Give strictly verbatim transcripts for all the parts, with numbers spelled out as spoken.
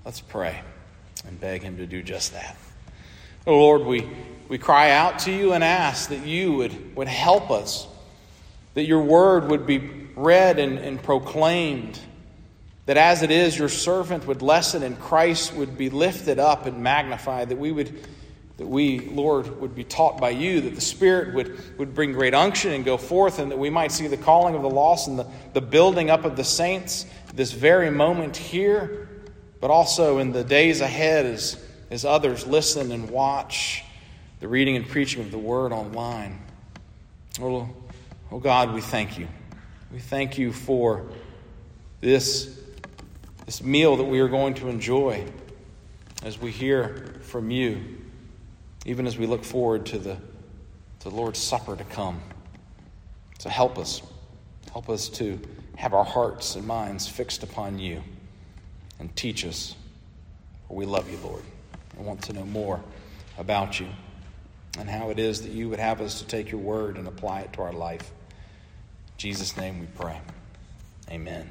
Let's pray and beg him to do just that. Oh Lord, we, we cry out to you and ask that you would, would help us, that your word would be read and, and proclaimed, that as it is, your servant would lessen and Christ would be lifted up and magnified, that we would, that we, Lord, would be taught by you, that the Spirit would, would bring great unction and go forth, and that we might see the calling of the lost and the, the building up of the saints this very moment here, but also in the days ahead as, as others listen and watch the reading and preaching of the word online. Oh, oh God, we thank you. We thank you for this This meal that we are going to enjoy as we hear from you, even as we look forward to the, to the Lord's Supper to come. So help us. Help us to have our hearts and minds fixed upon you, and teach us, for we love you, Lord, and want to know more about you and how it is that you would have us to take your word and apply it to our life. In Jesus' name we pray. Amen.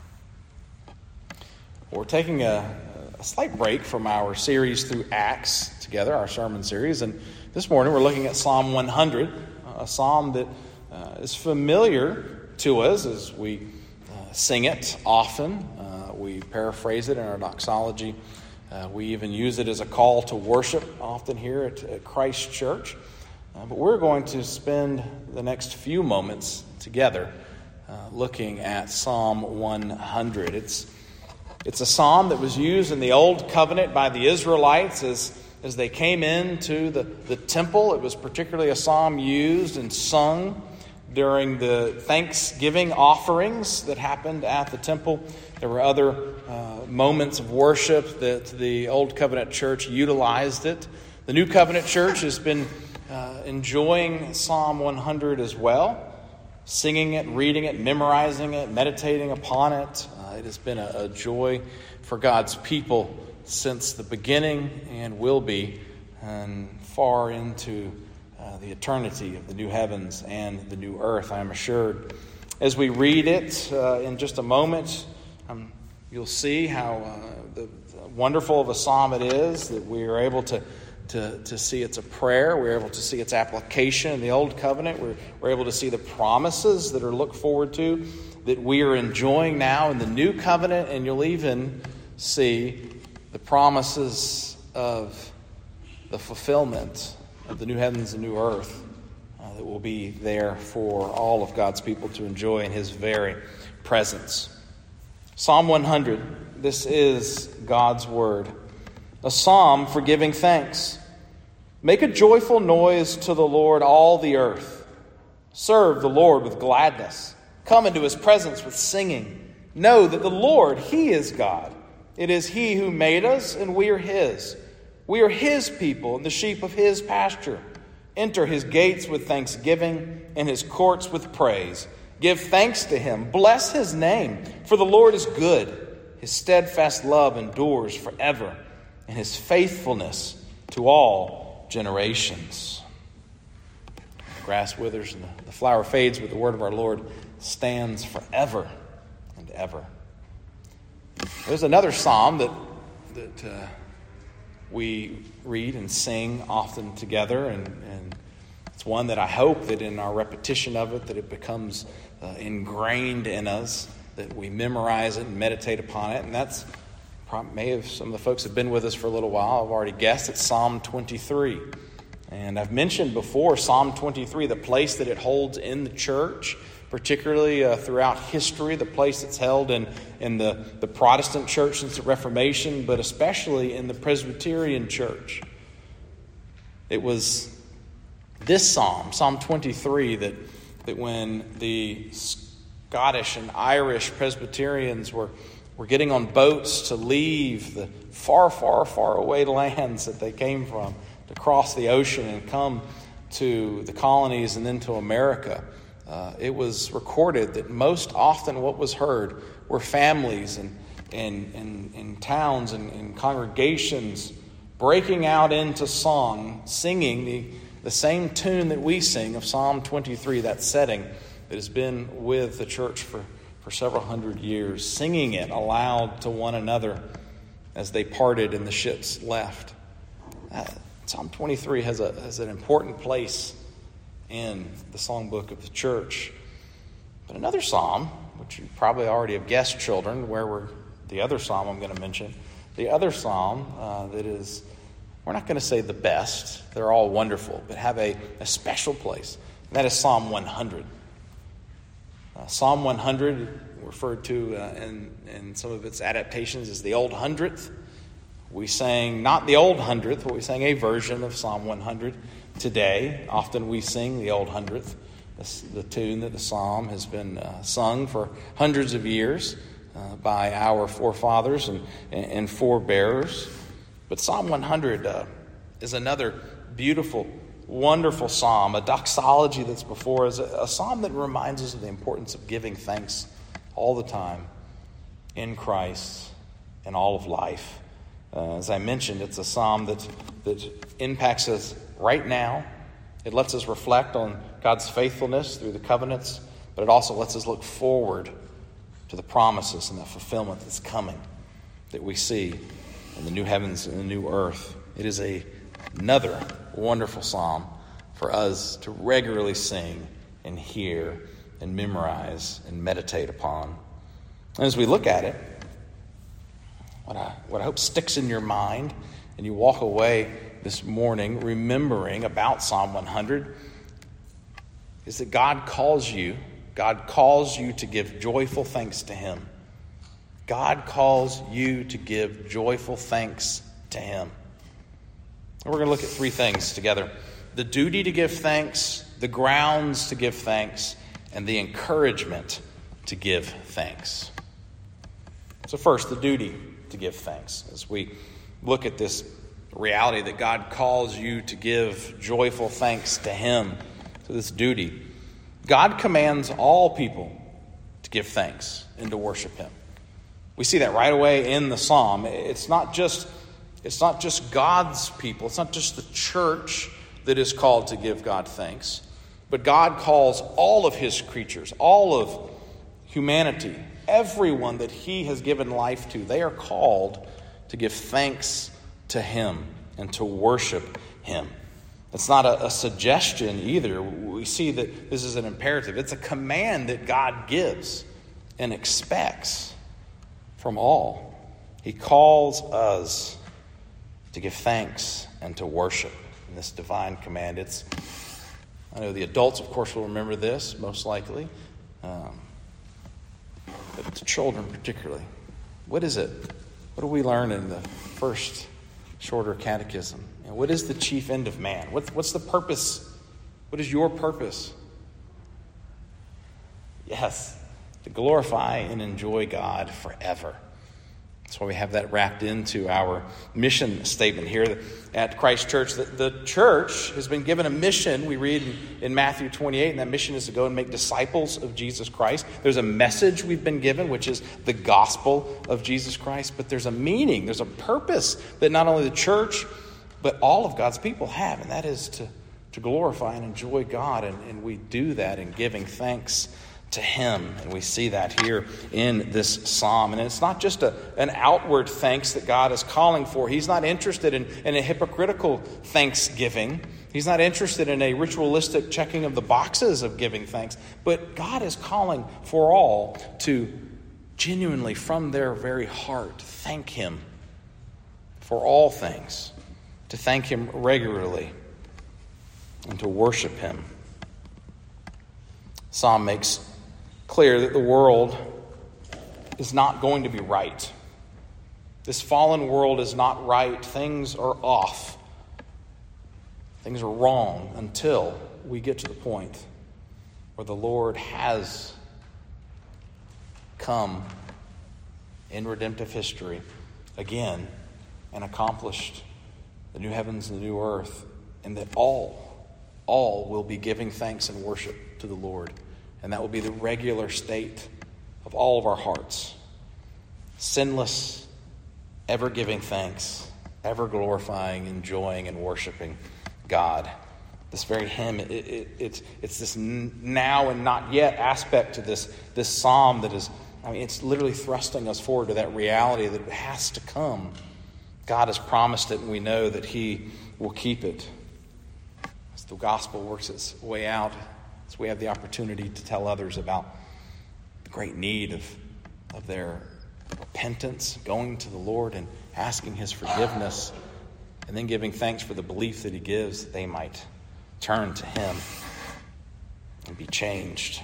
We're taking a, a slight break from our series through Acts together, our sermon series. And this morning we're looking at Psalm one hundred, a psalm that uh, is familiar to us as we uh, sing it often. Uh, we paraphrase it in our doxology. Uh, we even use it as a call to worship often here at, at Christ Church. Uh, but we're going to spend the next few moments together uh, looking at Psalm one hundred. It's It's a psalm that was used in the Old Covenant by the Israelites as, as they came into the, the temple. It was particularly a psalm used and sung during the Thanksgiving offerings that happened at the temple. There were other uh, moments of worship that the Old Covenant church utilized it. The New Covenant church has been uh, enjoying Psalm one hundred as well, singing it, reading it, memorizing it, meditating upon it. It has been a, a joy for God's people since the beginning, and will be and far into uh, the eternity of the new heavens and the new earth, I am assured. As we read it uh, in just a moment, um, you'll see how uh, the, the wonderful of a psalm it is, that we are able to To, to see it's a prayer. We're able to see its application in the Old Covenant. We're, we're able to see the promises that are looked forward to, that we are enjoying now in the New Covenant. And you'll even see the promises of the fulfillment of the new heavens and new earth uh, that will be there for all of God's people to enjoy in his very presence. Psalm one hundred, this is God's word. A psalm for giving thanks. Make a joyful noise to the Lord, all the earth. Serve the Lord with gladness. Come into his presence with singing. Know that the Lord, he is God. It is he who made us, and we are his. We are his people and the sheep of his pasture. Enter his gates with thanksgiving and his courts with praise. Give thanks to him. Bless his name, for the Lord is good. His steadfast love endures forever, and his faithfulness to all generations. The grass withers and the flower fades, but the word of our Lord stands forever and ever. There's another psalm that that uh, we read and sing often together, and, and it's one that I hope that in our repetition of it, that it becomes uh, ingrained in us, that we memorize it and meditate upon it, and that's may have some of the folks have been with us for a little while. I've already guessed it's Psalm twenty-three. And I've mentioned before Psalm twenty-three, the place that it holds in the church, particularly uh, throughout history, the place it's held in, in the, the Protestant church since the Reformation, but especially in the Presbyterian church. It was this psalm, Psalm twenty-three, that, that when the Scottish and Irish Presbyterians were We're getting on boats to leave the far, far, far away lands that they came from, to cross the ocean and come to the colonies and then to America. Uh, it was recorded that most often what was heard were families and, and, and, and towns and, and congregations breaking out into song, singing the, the same tune that we sing of Psalm twenty-three, that setting that has been with the church for for several hundred years, singing it aloud to one another as they parted and the ships left. Uh, Psalm twenty-three has a has an important place in the songbook of the church. But another psalm, which you probably already have guessed, children, where we're the other psalm I'm going to mention, the other psalm uh, that is, we're not going to say the best, they're all wonderful, but have a, a special place. And that is Psalm one hundred. Uh, Psalm one hundred, referred to uh, in, in some of its adaptations as the Old Hundredth. We sang not the Old Hundredth, but we sang a version of Psalm one hundred today. Often we sing the Old Hundredth, the, the tune that the psalm has been uh, sung for hundreds of years uh, by our forefathers and, and forebearers. But Psalm one hundred uh, is another beautiful, wonderful psalm, a doxology that's before us, a, a psalm that reminds us of the importance of giving thanks all the time in Christ in all of life. Uh, as I mentioned, it's a psalm that, that impacts us right now. It lets us reflect on God's faithfulness through the covenants, but it also lets us look forward to the promises and the fulfillment that's coming that we see in the new heavens and the new earth. It is a, another wonderful psalm for us to regularly sing and hear and memorize and meditate upon. And as we look at it, what I, what I hope sticks in your mind and you walk away this morning remembering about Psalm one hundred is that God calls you, God calls you to give joyful thanks to Him. God calls you to give joyful thanks to Him. And we're going to look at three things together: the duty to give thanks, the grounds to give thanks, and the encouragement to give thanks. So first, the duty to give thanks. As we look at this reality that God calls you to give joyful thanks to Him, to this duty, God commands all people to give thanks and to worship Him. We see that right away in the psalm. It's not just, it's not just God's people. It's not just the church that is called to give God thanks. But God calls all of His creatures, all of humanity, everyone that He has given life to. They are called to give thanks to Him and to worship Him. It's not a, a suggestion either. We see that this is an imperative. It's a command that God gives and expects from all. He calls us to give thanks and to worship in this divine command. It's, I know the adults, of course, will remember this, most likely. Um, but the children particularly. What is it? What do we learn in the first shorter catechism? And what is the chief end of man? What, what's the purpose? What is your purpose? Yes, to glorify and enjoy God forever. That's why we have that wrapped into our mission statement here at Christ Church. The, the church has been given a mission. We read in, in Matthew twenty-eight, and that mission is to go and make disciples of Jesus Christ. There's a message we've been given, which is the gospel of Jesus Christ. But there's a meaning, there's a purpose that not only the church, but all of God's people have, and that is to, to glorify and enjoy God. And, and we do that in giving thanks to Him. And we see that here in this psalm. And it's not just a, an outward thanks that God is calling for. He's not interested in, in a hypocritical thanksgiving. He's not interested in a ritualistic checking of the boxes of giving thanks. But God is calling for all to genuinely, from their very heart, thank Him for all things. To thank Him regularly and to worship Him. Psalm makes clear that the world is not going to be right. This fallen world is not right. Things are off. Things are wrong until we get to the point where the Lord has come in redemptive history again and accomplished the new heavens and the new earth, and that all, all will be giving thanks and worship to the Lord. And that will be the regular state of all of our hearts. Sinless, ever giving thanks, ever glorifying, enjoying, and worshiping God. This very hymn, it, it, it's, it's this now and not yet aspect to this, this psalm that is, I mean, it's literally thrusting us forward to that reality that it has to come God has promised it, and we know that he will keep it. As the gospel works its way out, as we have the opportunity to tell others about the great need of, of their repentance, going to the Lord and asking his forgiveness, and then giving thanks for the belief that he gives, that they might turn to him and be changed.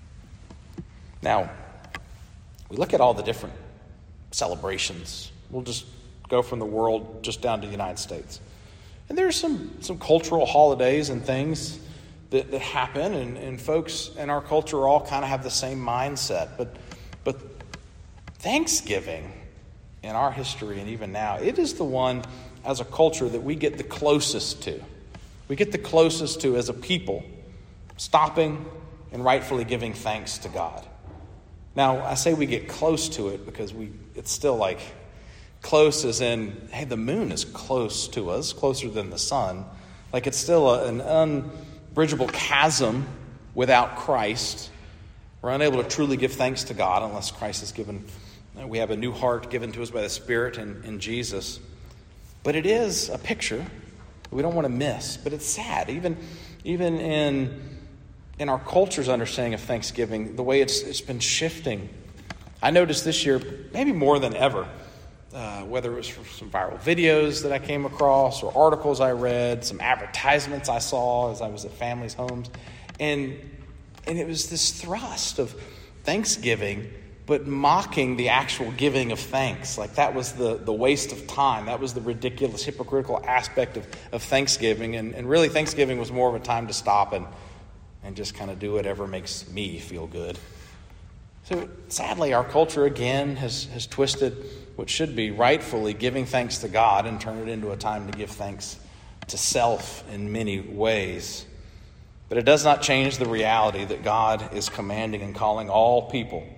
Now, we look at all the different celebrations. We'll just go from the world just down to the United States. And there's some, some cultural holidays and things that, that happen, and, and folks in our culture all kind of have the same mindset. But, but Thanksgiving, in our history and even now, it is the one as a culture that we get the closest to. We get the closest to as a people, stopping and rightfully giving thanks to God. Now, I say we get close to it because we it's still like close as in, hey, the moon is close to us, closer than the sun. Like it's still a, an unbridgeable chasm without Christ. We're unable to truly give thanks to God unless Christ is given. We have a new heart given to us by the Spirit in, in Jesus. But it is a picture we don't want to miss. But it's sad, even, even in, in our culture's understanding of Thanksgiving, the way it's, it's been shifting. I noticed this year, maybe more than ever, uh, whether it was from some viral videos that I came across or articles I read, some advertisements I saw as I was at families' homes. And, and it was this thrust of Thanksgiving, but mocking the actual giving of thanks. Like that was the, the waste of time. That was the ridiculous, hypocritical aspect of, of Thanksgiving. And, and really Thanksgiving was more of a time to stop and, and just kind of do whatever makes me feel good. So sadly, our culture again has, has twisted what should be rightfully giving thanks to God and turned it into a time to give thanks to self in many ways. But it does not change the reality that God is commanding and calling all people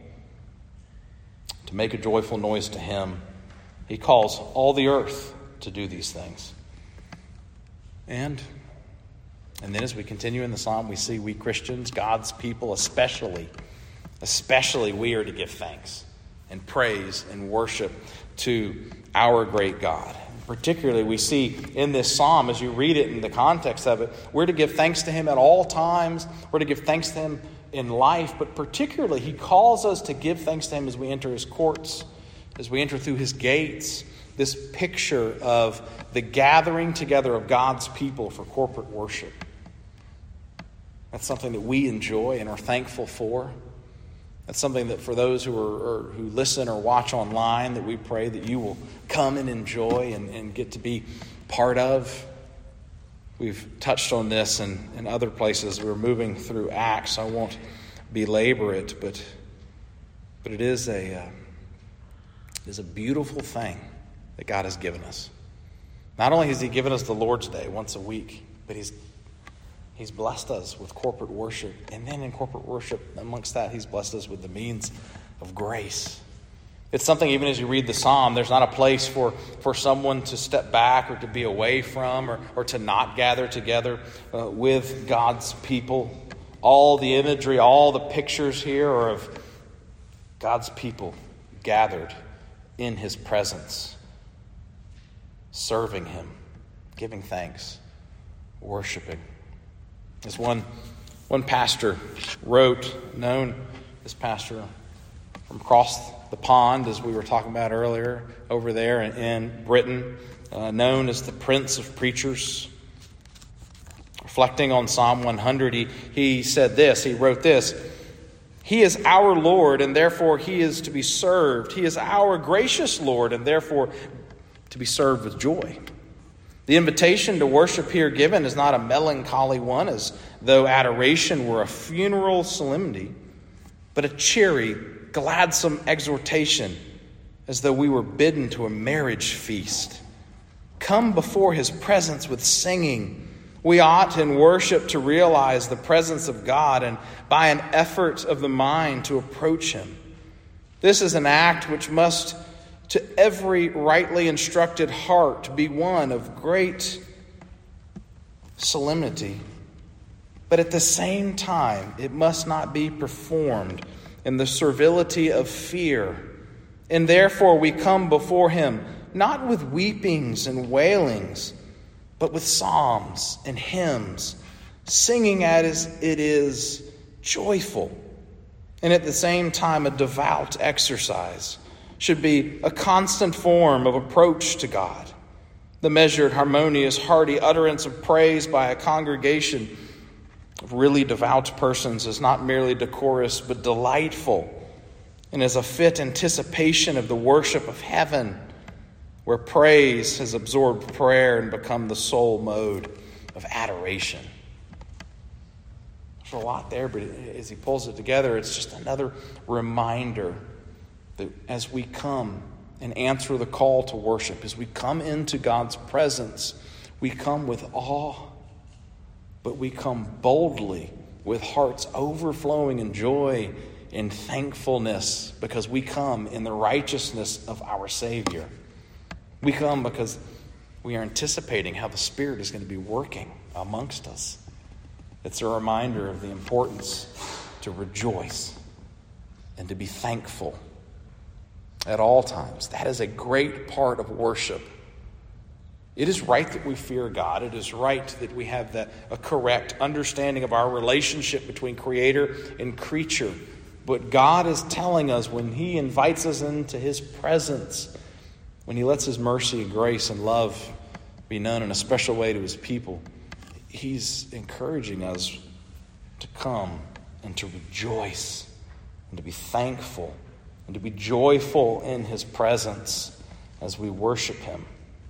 to make a joyful noise to him. He calls all the earth to do these things. And, and then as we continue in the psalm, we see we Christians, God's people especially, especially we are to give thanks and praise and worship to our great God. Particularly, we see in this psalm, as you read it in the context of it, we're to give thanks to him at all times. We're to give thanks to him in life, but particularly he calls us to give thanks to him as we enter his courts, as we enter through his gates. This picture of the gathering together of God's people for corporate worship. That's something that we enjoy and are thankful for. That's something that for those who are or who listen or watch online, that we pray that you will come and enjoy and, and get to be part of. We've touched on this in, in other places. We're moving through Acts. I won't belabor it, but but it is a uh, it is a beautiful thing that God has given us. Not only has he given us the Lord's Day once a week, but he's he's blessed us with corporate worship. And then in corporate worship, amongst that, he's blessed us with the means of grace. It's something, even as you read the psalm, there's not a place for, for someone to step back or to be away from or, or to not gather together uh, with God's people. All the imagery, all the pictures here are of God's people gathered in his presence, serving him, giving thanks, worshiping. As one, one pastor wrote, known this pastor from across the pond, as we were talking about earlier, over there in, in Britain, uh, known as the Prince of Preachers. Reflecting on Psalm one hundred, he, he said this, he wrote this: "He is our Lord, and therefore he is to be served. He is our gracious Lord, and therefore to be served with joy. The invitation to worship here given is not a melancholy one, as though adoration were a funeral solemnity, but a cheery, gladsome exhortation, as though we were bidden to a marriage feast. Come before his presence with singing. We ought in worship to realize the presence of God and by an effort of the mind to approach him. This is an act which must, to every rightly instructed heart, be one of great solemnity. But at the same time, it must not be performed in the servility of fear. And therefore we come before him not with weepings and wailings, but with psalms and hymns, singing as it is joyful, and at the same time a devout exercise, should be a constant form of approach to God. The measured, harmonious, hearty utterance of praise by a congregation of really devout persons is not merely decorous, but delightful, and is a fit anticipation of the worship of heaven, where praise has absorbed prayer and become the sole mode of adoration. There's a lot there, but as he pulls it together, it's just another reminder that as we come and answer the call to worship, as we come into God's presence, we come with awe, but we come boldly with hearts overflowing in joy and thankfulness, because we come in the righteousness of our Savior. We come because we are anticipating how the Spirit is going to be working amongst us. It's a reminder of the importance to rejoice and to be thankful at all times. That is a great part of worship. It is right that we fear God. It is right that we have the, a correct understanding of our relationship between Creator and creature. But God is telling us when He invites us into His presence, when He lets His mercy and grace and love be known in a special way to His people, He's encouraging us to come and to rejoice and to be thankful and to be joyful in His presence as we worship Him,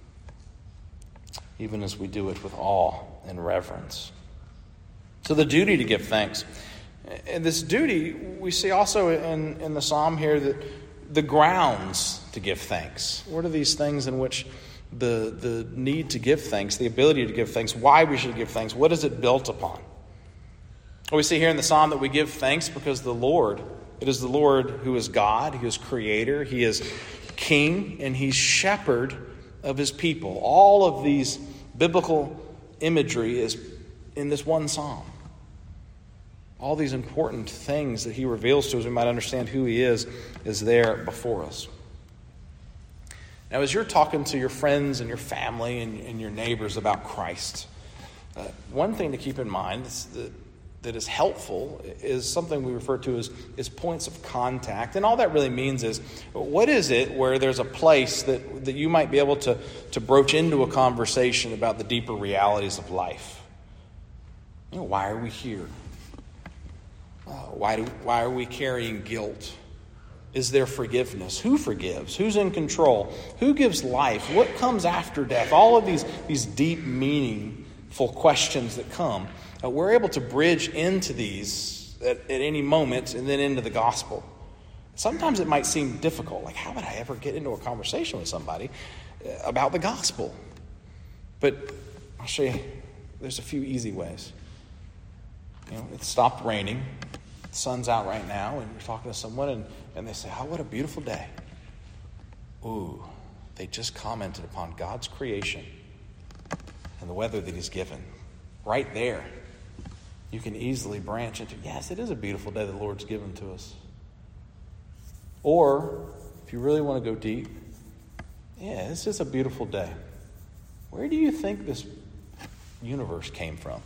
even as we do it with awe and reverence. So the duty to give thanks. And this duty, we see also in, in the psalm here that the grounds to give thanks. What are these things in which the, the need to give thanks, the ability to give thanks, why we should give thanks, what is it built upon? Well, we see here in the psalm that we give thanks because the Lord, it is the Lord who is God, He is Creator, He is King, and He's Shepherd of His people. All of these biblical imagery is in this one psalm. All these important things that He reveals to us, we might understand who He is, is there before us. Now, as you're talking to your friends and your family and, and your neighbors about Christ, uh, one thing to keep in mind is that, that is helpful is something we refer to as, as points of contact. And all that really means is, what is it where there's a place that, that you might be able to, to broach into a conversation about the deeper realities of life? You know, why are we here? Uh, why do, why are we carrying guilt? Is there forgiveness? Who forgives? Who's in control? Who gives life? What comes after death? All of these, these deep, meaningful questions that come, uh, we're able to bridge into these at, at any moment and then into the gospel. Sometimes it might seem difficult. Like, how would I ever get into a conversation with somebody about the gospel? But I'll show you, there's a few easy ways. You know, it stopped raining. The sun's out right now, and you're talking to someone, and, and they say, oh, what a beautiful day. Ooh, they just commented upon God's creation and the weather that He's given. Right there, you can easily branch into, yes, it is a beautiful day the Lord's given to us. Or, if you really want to go deep, yeah, it's just a beautiful day. Where do you think this universe came from?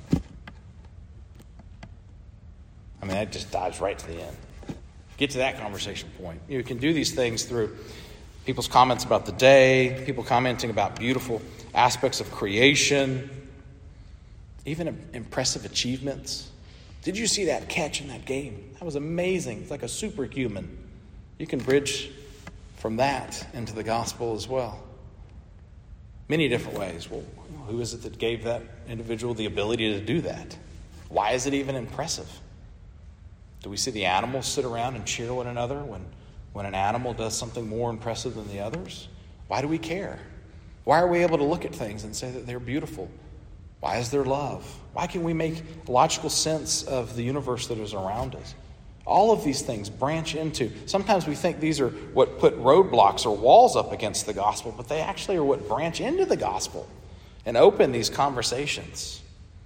I mean, that just dives right to the end. Get to that conversation point. You can do these things through people's comments about the day, people commenting about beautiful aspects of creation, even impressive achievements. Did you see that catch in that game? That was amazing. It's like a superhuman. You can bridge from that into the gospel as well. Many different ways. Well, who is it that gave that individual the ability to do that? Why is it even impressive? Do we see the animals sit around and cheer one another when, when an animal does something more impressive than the others? Why do we care? Why are we able to look at things and say that they're beautiful? Why is there love? Why can we make logical sense of the universe that is around us? All of these things branch into, sometimes we think these are what put roadblocks or walls up against the gospel, but they actually are what branch into the gospel and open these conversations.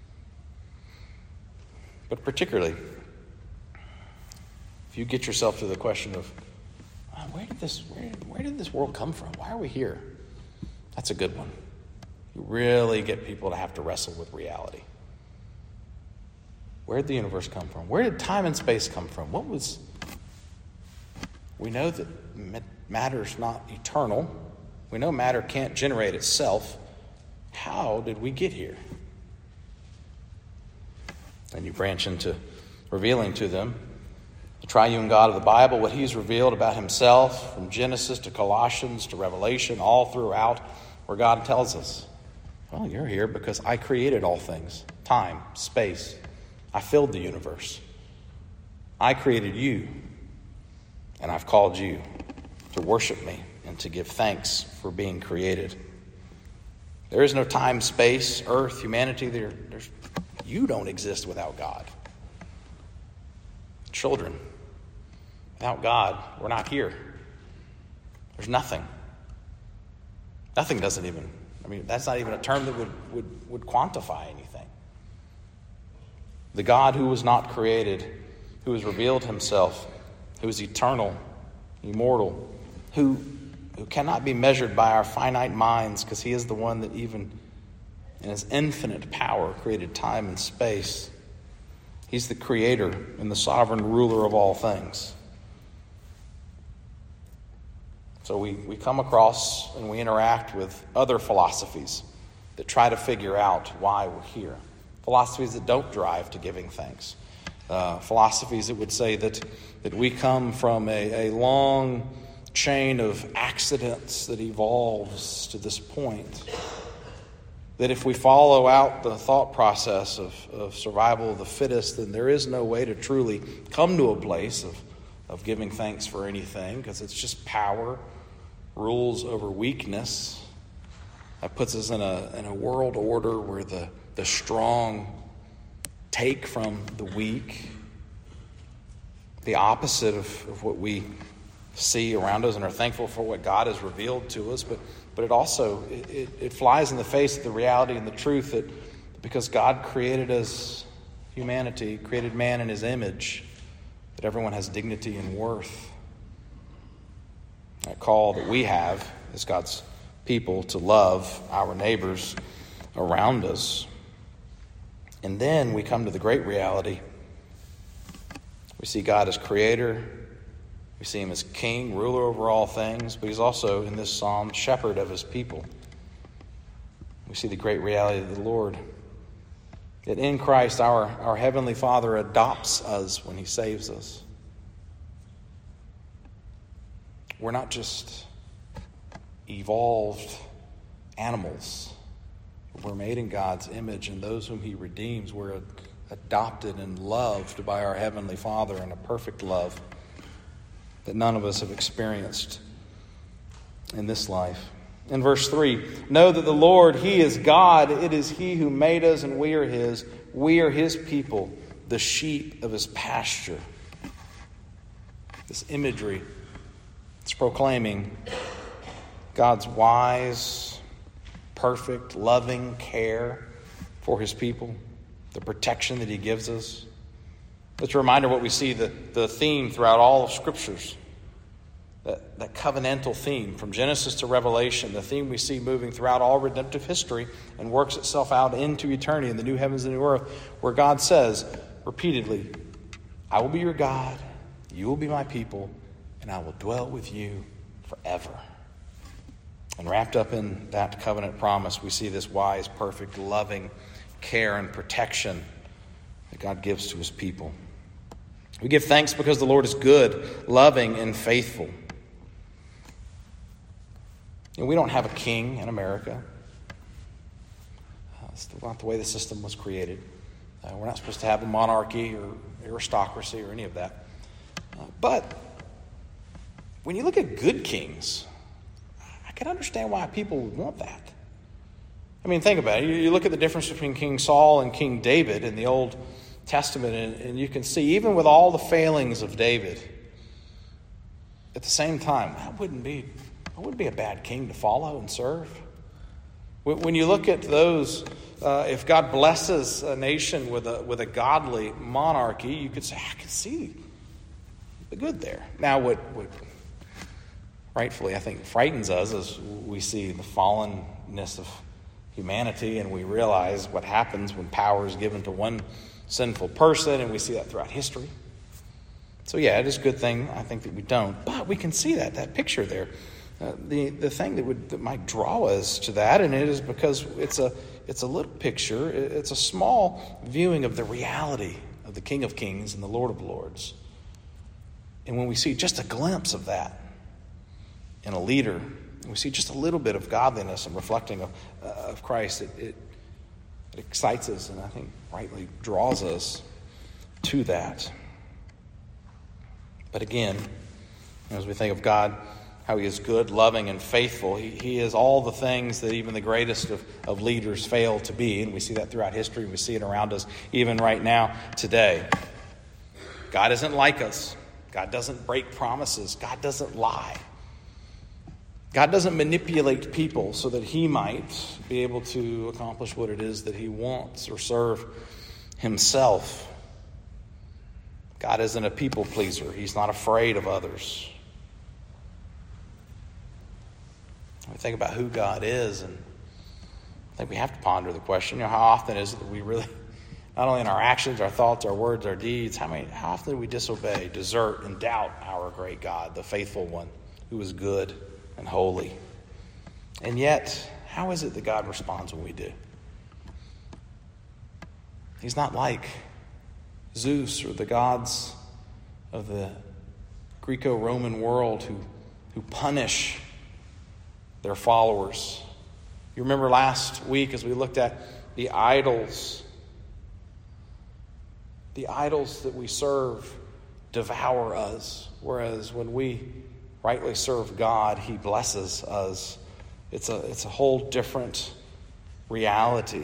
But particularly, you get yourself to the question of, where did this where, where did this world come from? Why are we here? That's a good one. You really get people to have to wrestle with reality. Where did the universe come from? Where did time and space come from? What was... We know that matter's not eternal. We know matter can't generate itself. How did we get here? And you branch into revealing to them the triune God of the Bible, what he's revealed about himself from Genesis to Colossians to Revelation, all throughout, where God tells us, well, you're here because I created all things. Time, space. I filled the universe. I created you. And I've called you to worship me and to give thanks for being created. There is no time, space, earth, humanity. There, there's, you don't exist without God. Children, without God, we're not here. There's nothing. Nothing doesn't even, I mean, that's not even a term that would, would, would quantify anything. The God who was not created, who has revealed himself, who is eternal, immortal, who, who cannot be measured by our finite minds, because he is the one that even in his infinite power created time and space. He's the creator and the sovereign ruler of all things. So we, we come across and we interact with other philosophies that try to figure out why we're here. Philosophies that don't drive to giving thanks. Uh, philosophies that would say that, that we come from a, a long chain of accidents that evolves to this point. That if we follow out the thought process of, of survival of the fittest, then there is no way to truly come to a place of, of giving thanks for anything, because it's just power, rules over weakness. That puts us in a in a world order where the, the strong take from the weak. The opposite of, of what we see around us and are thankful for what God has revealed to us. But but it also, it, it, it flies in the face of the reality and the truth that because God created us, humanity, created man in his image, that everyone has dignity and worth. That call that we have as God's people to love our neighbors around us. And then we come to the great reality. We see God as creator. We see him as king, ruler over all things. But he's also, in this psalm, shepherd of his people. We see the great reality of the Lord. That in Christ, our, our heavenly Father adopts us when he saves us. We're not just evolved animals. We're made in God's image, and those whom he redeems, we're adopted and loved by our Heavenly Father in a perfect love that none of us have experienced in this life. In verse three, know that the Lord, he is God. It is he who made us, and we are his. We are his people, the sheep of his pasture. This imagery, it's proclaiming God's wise, perfect, loving care for his people, the protection that he gives us. It's a reminder of what we see, the, the theme throughout all of Scriptures, that, that covenantal theme from Genesis to Revelation, the theme we see moving throughout all redemptive history and works itself out into eternity in the new heavens and new earth, where God says repeatedly, I will be your God, you will be my people, and I will dwell with you forever. And wrapped up in that covenant promise, we see this wise, perfect, loving care and protection that God gives to his people. We give thanks because the Lord is good, loving, and faithful. And we don't have a king in America. Uh, it's not the way the system was created. Uh, we're not supposed to have a monarchy or aristocracy or any of that. Uh, but when you look at good kings, I can understand why people would want that. I mean, think about it. You, you look at the difference between King Saul and King David in the Old Testament, and, and you can see, even with all the failings of David, at the same time, that wouldn't be, that wouldn't be a bad king to follow and serve. When, when you look at those, uh, if God blesses a nation with a with a godly monarchy, you could say, I can see the good there. Now, what, what rightfully, I think, frightens us as we see the fallenness of humanity and we realize what happens when power is given to one sinful person, and we see that throughout history. So yeah, it is a good thing, I think, that we don't. But we can see that, that picture there. Uh, the, the thing that would that might draw us to that, and it is because it's a it's a little picture, it's a small viewing of the reality of the King of Kings and the Lord of Lords. And when we see just a glimpse of that in a leader, we see just a little bit of godliness and reflecting of, uh, of Christ, it, it, it excites us and I think rightly draws us to that. But again, as we think of God, how he is good, loving, and faithful, he, he is all the things that even the greatest of, of leaders fail to be. And we see that throughout history. We see it around us even right now today. God isn't like us. God doesn't break promises. God doesn't lie. God doesn't manipulate people so that he might be able to accomplish what it is that he wants or serve himself. God isn't a people pleaser. He's not afraid of others. We think about who God is, and I think we have to ponder the question, you know, how often is it that we really, not only in our actions, our thoughts, our words, our deeds, how many, how often do we disobey, desert, and doubt our great God, the faithful one, who is good and holy? And yet, how is it that God responds when we do? He's not like Zeus or the gods of the Greco-Roman world who, who punish their followers. You remember last week as we looked at the idols. The idols that we serve devour us, whereas when we rightly serve God, he blesses us. It's a, it's a whole different reality.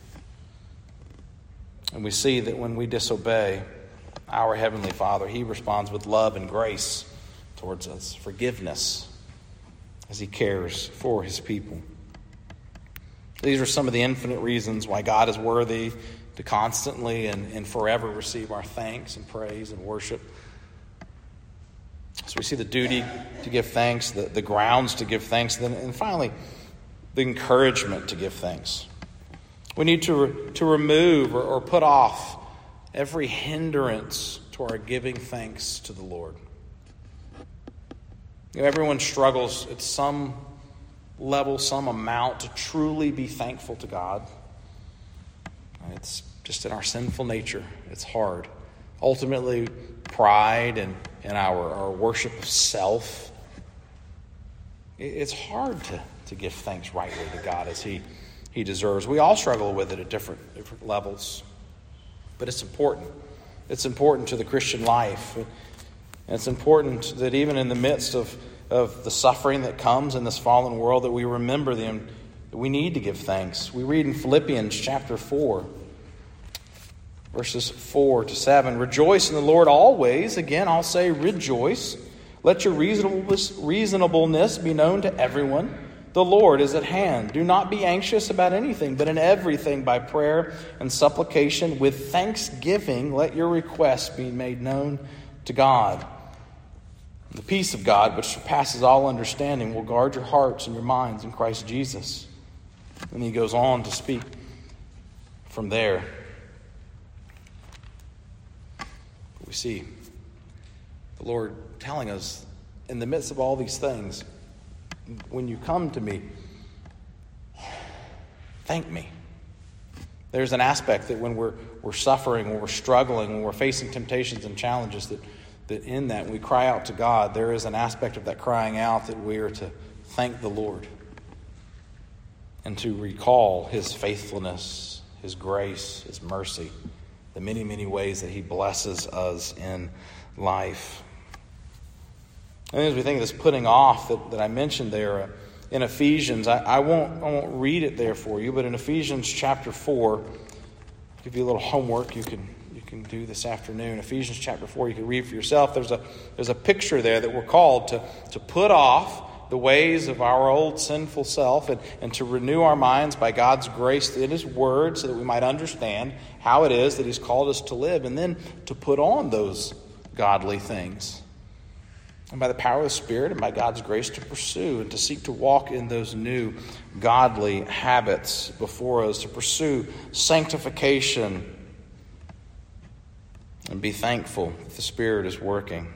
And we see that when we disobey our Heavenly Father, he responds with love and grace towards us, forgiveness, as he cares for his people. These are some of the infinite reasons why God is worthy to constantly and, and forever receive our thanks and praise and worship. So we see the duty to give thanks, the, the grounds to give thanks, and, then, and finally, the encouragement to give thanks. We need to, re, to remove or, or put off every hindrance to our giving thanks to the Lord. You know, everyone struggles at some level, some amount, to truly be thankful to God. It's just in our sinful nature. It's hard. Ultimately, pride and, and our, our worship of self. It's hard to, to give thanks rightly to God as he, he deserves. We all struggle with it at different, different levels. But it's important. It's important to the Christian life. And it's important that even in the midst of, of the suffering that comes in this fallen world, that we remember them, that we need to give thanks. We read in Philippians chapter four, verses four to seven, rejoice in the Lord always. Again, I'll say rejoice. Let your reasonableness, reasonableness be known to everyone. The Lord is at hand. Do not be anxious about anything, but in everything by prayer and supplication with thanksgiving, let your requests be made known to God. The peace of God, which surpasses all understanding, will guard your hearts and your minds in Christ Jesus. And he goes on to speak from there. We see the Lord telling us, in the midst of all these things, when you come to me, thank me. There's an aspect that when we're we're suffering, when we're struggling, when we're facing temptations and challenges, that that in that, when we cry out to God, there is an aspect of that crying out that we are to thank the Lord and to recall his faithfulness, his grace, his mercy, the many, many ways that he blesses us in life. And as we think of this putting off that, that I mentioned there uh, in Ephesians, I, I won't I won't read it there for you, but in Ephesians chapter four, I'll give you a little homework you can you can do this afternoon. Ephesians chapter four, you can read for yourself. There's a there's a picture there that we're called to, to put off the ways of our old sinful self and, and to renew our minds by God's grace in his word so that we might understand how it is that he's called us to live, and then to put on those godly things. and by the power of the Spirit and by God's grace to pursue and to seek to walk in those new godly habits before us, to pursue sanctification and be thankful that the Spirit is working.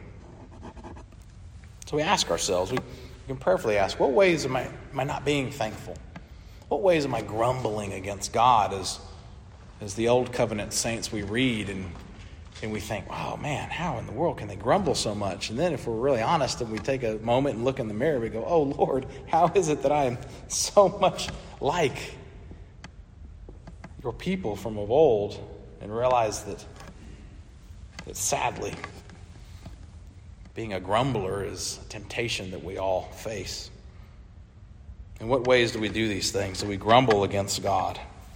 So we ask ourselves, we can prayerfully ask, what ways am I, am I not being thankful? What ways am I grumbling against God as, as the Old Covenant saints we read and And we think, wow, man, how in the world can they grumble so much? And then if we're really honest and we take a moment and look in the mirror, we go, oh, Lord, how is it that I am so much like your people from of old? And realize that, that sadly, being a grumbler is a temptation that we all face. In what ways do we do these things? Do we grumble against God?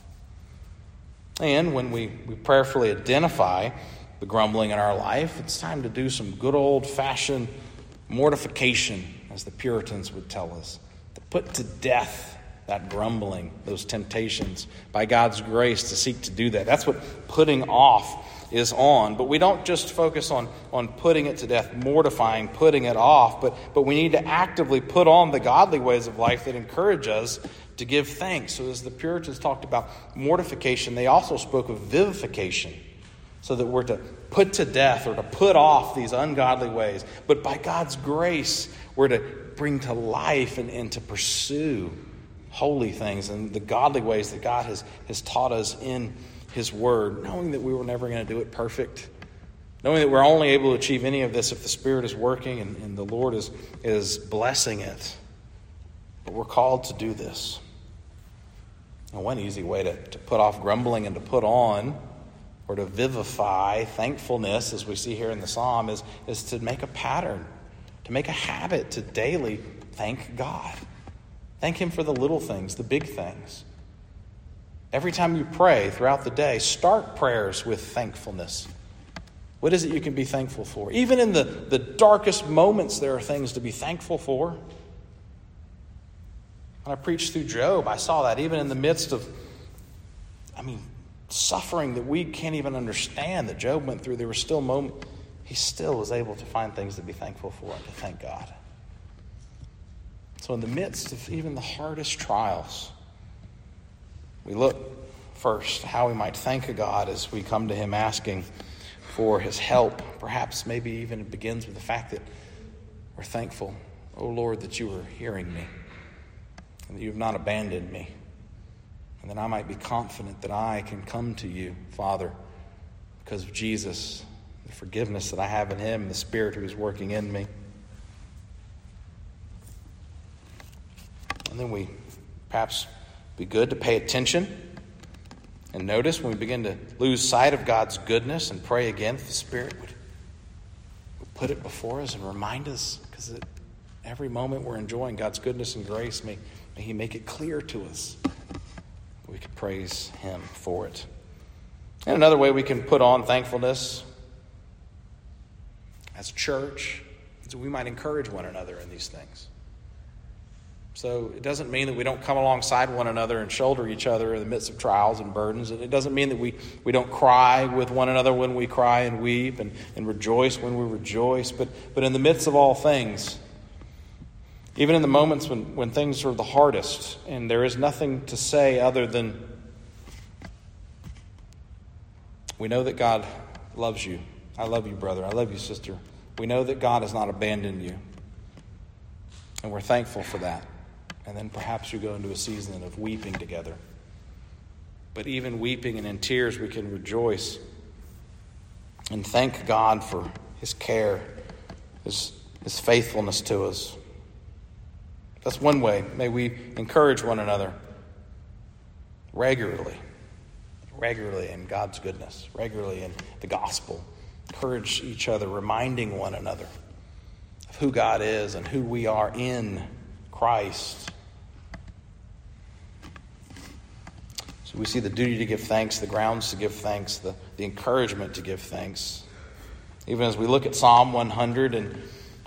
And when we, we prayerfully identify the grumbling in our life, it's time to do some good old-fashioned mortification, as the Puritans would tell us, to put to death that grumbling, those temptations, by God's grace to seek to do that. That's what putting off is on. But we don't just focus on, on putting it to death, mortifying, putting it off, but, but we need to actively put on the godly ways of life that encourage us to give thanks. So as the Puritans talked about mortification, they also spoke of vivification, so that we're to put to death or to put off these ungodly ways. But by God's grace, we're to bring to life and, and to pursue holy things and the godly ways that God has, has taught us in His Word, knowing that we were never going to do it perfect, knowing that we're only able to achieve any of this if the Spirit is working and, and the Lord is, is blessing it. But we're called to do this. And one easy way to, to put off grumbling and to put on, or to vivify thankfulness, as we see here in the psalm, is, is to make a pattern, to make a habit to daily thank God. Thank Him for the little things, the big things. Every time you pray throughout the day, start prayers with thankfulness. What is it you can be thankful for? Even in the, the darkest moments, there are things to be thankful for. When I preached through Job, I saw that even in the midst of, I mean, suffering that we can't even understand that Job went through, there were still moments, he still was able to find things to be thankful for and to thank God. So in the midst of even the hardest trials, we look first how we might thank a God as we come to Him asking for His help. Perhaps maybe even it begins with the fact that we're thankful, oh Lord, that you are hearing me and that you have not abandoned me. And that I might be confident that I can come to you, Father, because of Jesus, the forgiveness that I have in Him, and the Spirit who is working in me. And then we perhaps be good to pay attention and notice when we begin to lose sight of God's goodness and pray again that the Spirit would, would put it before us and remind us, because at every moment we're enjoying God's goodness and grace, may, may He make it clear to us. We can praise Him for it. And another way we can put on thankfulness as a church is that we might encourage one another in these things. So it doesn't mean that we don't come alongside one another and shoulder each other in the midst of trials and burdens. It doesn't mean that we, we don't cry with one another when we cry and weep and, and rejoice when we rejoice. But, but in the midst of all things, even in the moments when, when things are the hardest and there is nothing to say other than we know that God loves you. I love you, brother. I love you, sister. We know that God has not abandoned you. And we're thankful for that. And then perhaps you go into a season of weeping together. But even weeping and in tears, we can rejoice and thank God for His care, His, His faithfulness to us. That's one way. May we encourage one another regularly, regularly in God's goodness, regularly in the gospel. Encourage each other, reminding one another of who God is and who we are in Christ. So we see the duty to give thanks, the grounds to give thanks, the, the encouragement to give thanks. Even as we look at Psalm one hundred and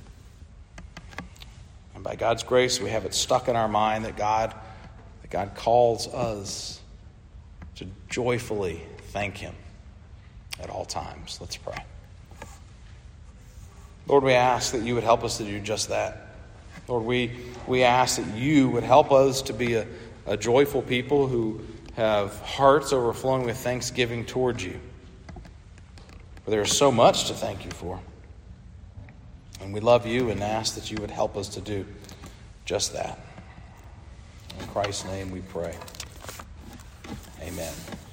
And by God's grace, we have it stuck in our mind that God, that God calls us to joyfully thank Him at all times. Let's pray. Lord, we ask that you would help us to do just that. Lord, we, we ask that you would help us to be a, a joyful people who have hearts overflowing with thanksgiving towards you. For there is so much to thank you for. And we love you and ask that you would help us to do just that. In Christ's name we pray. Amen.